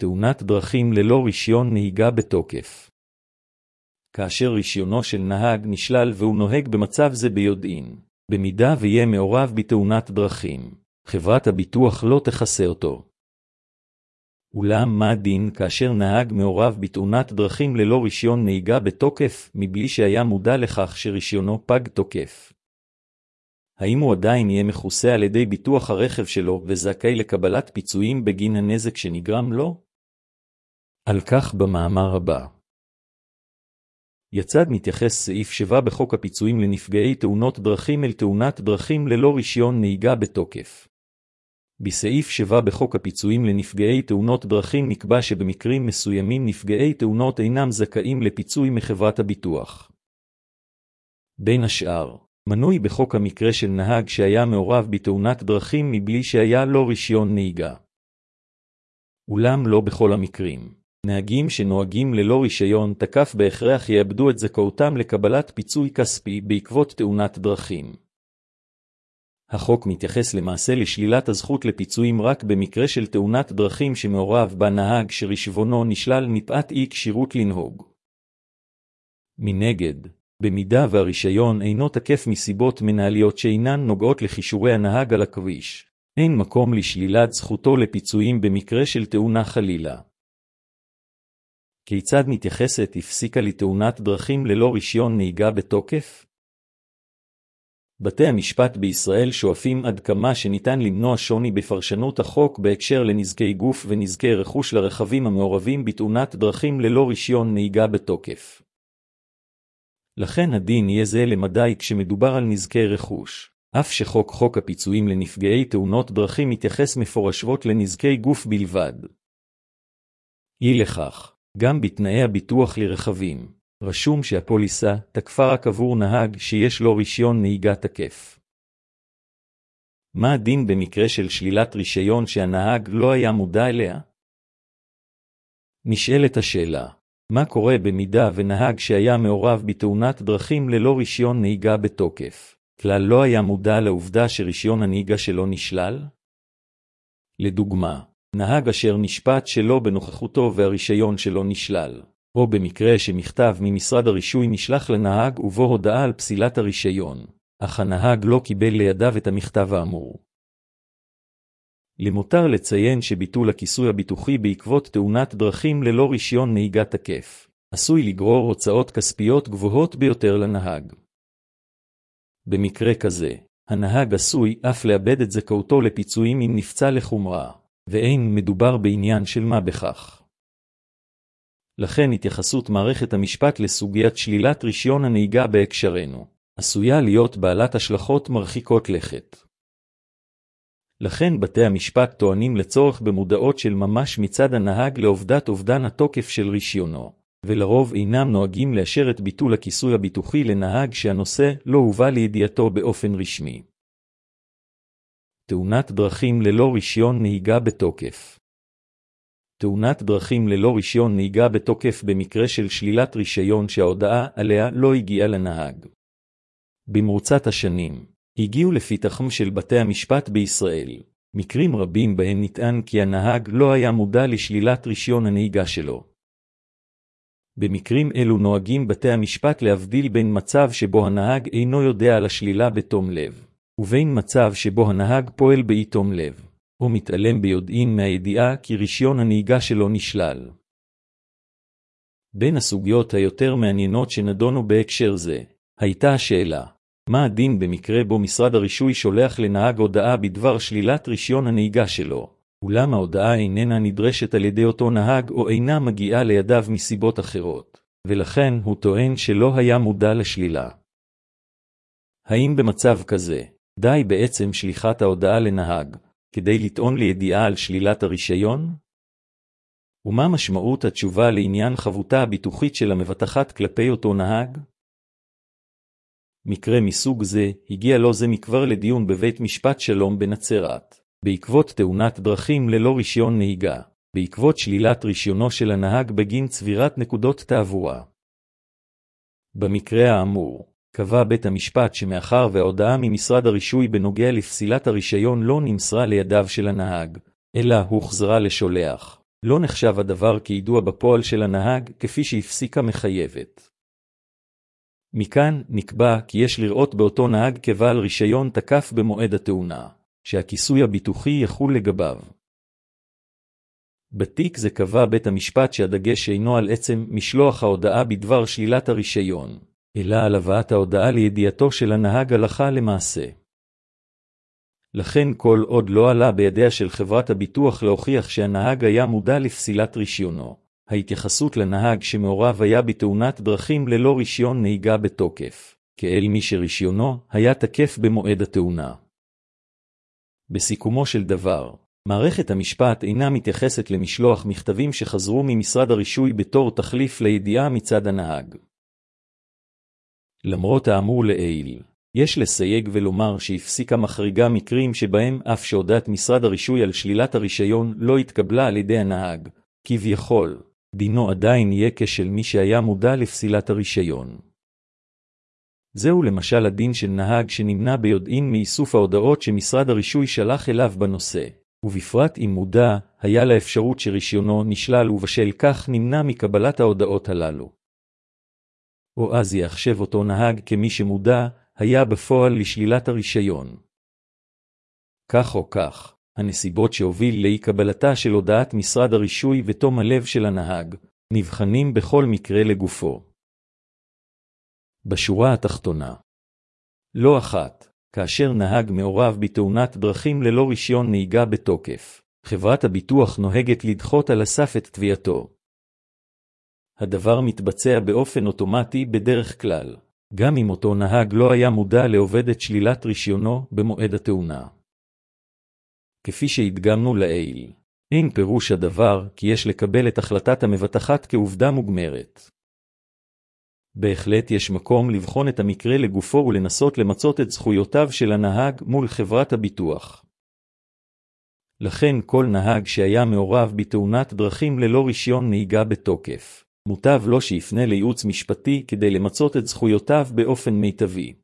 תאונת דרכים ללא רישיון נהיגה בתוקף. כאשר רישיונו של נהג נשלל והוא נוהג במצב זה ביודעין, במידה ויהיה מעורב בתאונת דרכים, חברת הביטוח לא תכסה אותו. אולם מה הדין כאשר נהג מעורב בתאונת דרכים ללא רישיון נהיגה בתוקף, מבלי שהיה מודע לכך שרישיונו פג תוקף? האם הוא עדיין יהיה מכוסה על ידי ביטוח הרכב שלו וזכאי לקבלת פיצויים בגין הנזק שנגרם לו? על כך במאמר הבא. יצד מתייחס סעיף 7 בחוק הפיצויים לנפגעי תאונות דרכים אל תאונת דרכים ללא רישיון נהיגה בתוקף. בסעיף 7 בחוק הפיצויים לנפגעי תאונות דרכים נקבע שבמקרים מסוימים נפגעי תאונות אינם זכאים לפיצוי מחברת הביטוח. בין השאר, מנוי בחוק המקרה של נהג שהיה מעורב בתאונת דרכים מבלי שהיה לו רישיון נהיגה. אולם לא בכל המקרים. נהגים שנוהגים ללא רישיון תקף בהכרח יאבדו את זכאותם לקבלת פיצוי כספי בעקבות תאונת דרכים. החוק מתייחס למעשה לשלילת הזכות לפיצויים רק במקרה של תאונת דרכים שמעורב בה נהג שרישיונו נשלל מפאת אי כשירות לנהוג. מנגד, במידה והרישיון אינו תקף מסיבות מנהליות שאינן נוגעות לכישורי הנהג על הכביש, אין מקום לשלילת זכותו לפיצויים במקרה של תאונה חלילה. כיצד מתייחסת הפסיקה לתאונת דרכים ללא רישיון נהיגה בתוקף? בתי המשפט בישראל שואפים עד כמה שניתן למנוע שוני בפרשנות החוק בהקשר לנזקי גוף ונזקי רכוש לרכבים המעורבים בתאונת דרכים ללא רישיון נהיגה בתוקף. לכן הדין יהיה זה למדי כשמדובר על נזקי רכוש, אף שחוק הפיצויים לנפגעי תאונות דרכים מתייחס מפורשות לנזקי גוף בלבד. אי לכך, גם בתנאי הביטוח לרכבים, רשום שהפוליסה תקפה רק עבור נהג שיש לו רישיון נהיגה תקף. מה הדין במקרה של שלילת רישיון שהנהג לא היה מודע אליה? נשאלת השאלה, מה קורה במידה ונהג שהיה מעורב בתאונת דרכים ללא רישיון נהיגה בתוקף, כלל לא היה מודע לעובדה שרישיון הנהיגה שלו נשלל? לדוגמה, נהג אשר נשפט שלא בנוכחותו והרישיון שלו נשלל, או במקרה שמכתב ממשרד הרישוי נשלח לנהג ובו הודעה על פסילת הרישיון, אך הנהג לא קיבל לידיו את המכתב האמור. למותר לציין שביטול הכיסוי הביטוחי בעקבות תאונת דרכים ללא רישיון נהיגה תקף, עשוי לגרור הוצאות כספיות גבוהות ביותר לנהג. במקרה כזה, הנהג עשוי אף לאבד את זכאותו לפיצויים אם נפצע לחומרה, ואין מדובר בעניין של מה בכך. לכן התייחסות מערכת המשפט לסוגיית שלילת רישיון הנהיגה בהקשרנו, עשויה להיות בעלת השלכות מרחיקות לכת. לכן בתי המשפט טוענים לצורך במודעות של ממש מצד הנהג לעובדת אובדן התוקף של רישיונו, ולרוב אינם נוהגים לאשר את ביטול הכיסוי הביטוחי לנהג שהנושא לא הובא לידיעתו באופן רשמי. תאונת דרכים ללא רישיון נהיגה בתוקף. תאונת דרכים ללא רישיון נהיגה בתוקף במקרה של שלילת רישיון שההודעה עליה לא הגיעה לנהג. במרוצת השנים, הגיעו לפתחם של בתי המשפט בישראל, מקרים רבים בהם נטען כי הנהג לא היה מודע לשלילת רישיון הנהיגה שלו. במקרים אלו נוהגים בתי המשפט להבדיל בין מצב שבו הנהג אינו יודע על השלילה בתום לב, ובין מצב שבו הנהג פועל באי-תום לב, או מתעלם ביודעין מהידיעה כי רישיון הנהיגה שלו נשלל. בין הסוגיות היותר מעניינות שנדונו בהקשר זה, הייתה השאלה, מה הדין במקרה בו משרד הרישוי שולח לנהג הודעה בדבר שלילת רישיון הנהיגה שלו, אולם ההודעה איננה נדרשת על ידי אותו נהג או אינה מגיעה לידיו מסיבות אחרות, ולכן הוא טוען שלא היה מודע לשלילה. האם במצב כזה, די בעצם שליחת ההודעה לנהג, כדי לטעון לידיעה על שלילת הרישיון? ומה משמעות התשובה לעניין חבותה הביטוחית של המבטחת כלפי אותו נהג? מקרה מסוג זה הגיע לו זה מכבר לדיון בבית משפט שלום בנצרת, בעקבות תאונת דרכים ללא רישיון נהיגה, בעקבות שלילת רישיונו של הנהג בגין צבירת נקודות תעבורה. במקרה האמור, קבע בית המשפט שמאחר וההודעה ממשרד הרישוי בנוגע לפסילת הרישיון לא נמסרה לידיו של הנהג, אלא הוחזרה לשולח, לא נחשב הדבר כיידוע בפועל של הנהג כפי שהפסיקה מחייבת. מכאן נקבע כי יש לראות באותו נהג כבעל רישיון תקף במועד התאונה, שהכיסוי הביטוחי יחול לגביו. בתיק זה קבע בית המשפט שהדגש אינו על עצם משלוח ההודעה בדבר שלילת הרישיון, אלא על הבאת ההודעה לידיעתו של הנהג הלכה למעשה. לכן כל עוד לא עלה בידיה של חברת הביטוח להוכיח שהנהג היה מודע לפסילת רישיונו, ההתייחסות לנהג שמעורב היה בתאונת דרכים ללא רישיון נהיגה בתוקף, כאל מי שרישיונו היה תקף במועד התאונה. בסיכומו של דבר, מערכת המשפט אינה מתייחסת למשלוח מכתבים שחזרו ממשרד הרישוי בתור תחליף לידיעה מצד הנהג. למרות האמור לעיל, יש לסייג ולומר שהפסיקה מחריגה מקרים שבהם אף שהודעת משרד הרישוי על שלילת הרישיון לא התקבלה על ידי הנהג, כביכול, דינו עדיין יהיה כשל מי שהיה מודע לפסילת הרישיון. זהו למשל הדין של נהג שנמנע ביודעין מאיסוף ההודעות שמשרד הרישוי שלח אליו בנושא, ובפרט אם מודע היה לאפשרות שרישיונו נשלל ובשל כך נמנע מקבלת ההודעות הללו. או אז יחשב אותו נהג כמי שמודע היה בפועל לשלילת הרישיון. כך או כך, הנסיבות שהוביל לאי קבלתה של הודעת משרד הרישוי ותום הלב של הנהג, נבחנים בכל מקרה לגופו. בשורה התחתונה, לא אחת, כאשר נהג מעורב בתאונת דרכים ללא רישיון נהיגה בתוקף, חברת הביטוח נוהגת לדחות על הסף את תביעתו. הדבר מתבצע באופן אוטומטי בדרך כלל, גם אם אותו נהג לא היה מודע לעובדת שלילת רישיונו במועד התאונה. כפי שהדגמנו לעיל, אין פירוש הדבר כי יש לקבל את החלטת המבטחת כעובדה מוגמרת. בהחלט יש מקום לבחון את המקרה לגופו ולנסות למצות את זכויותיו של הנהג מול חברת הביטוח. לכן כל נהג שהיה מעורב בתאונת דרכים ללא רישיון נהיגה בתוקף, מוטב לו שיפנה לייעוץ משפטי כדי למצות את זכויותיו באופן מיטבי.